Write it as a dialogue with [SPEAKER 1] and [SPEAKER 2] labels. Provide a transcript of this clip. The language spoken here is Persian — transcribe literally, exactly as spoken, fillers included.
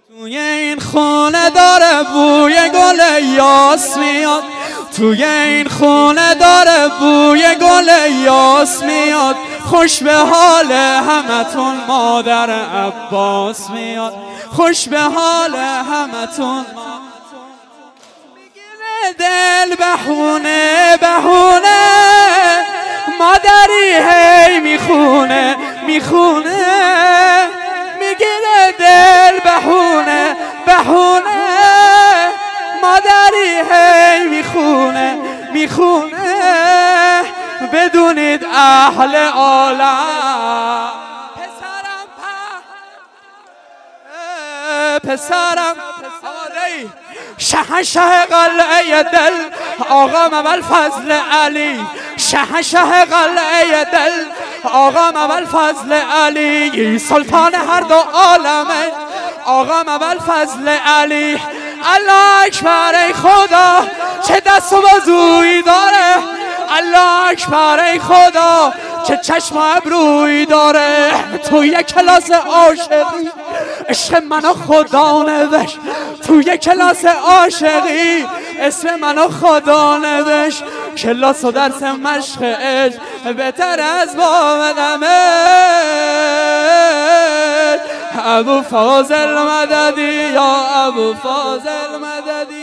[SPEAKER 1] توی این خونه داره بوی گل یاس میاد، توی این خونه داره بوی گل یاس میاد، خوش به حال همتون مادر عباس میاد، خوش به حال همتون. میگیره دل بهونه بهونه، مادری هی میخونه میخونه، میگیره دل بهونه بهونه، مادری هی میخونه میخونه. بدونید اهل عالم پسرم پسرم آدهی شهنشه قلعه دل آقا اول فضل علی، شهنشه قلعه دل آقا اول فضل علی، سلطان هر دو عالمه آقا اول فضل علی. الله اکبر ای خدا چه دست و بازویی داره، الله اکبر ای خدا چه چشم و ابرویی داره. توی کلاس عاشقی عشق منو خدا نوشت، توی کلاس عاشقی اسم منو خدا نوشت. کلاس و درس مشق عشق بهتر از بامدمه. ابو فاضل مددی یا ابو فاضل مددی.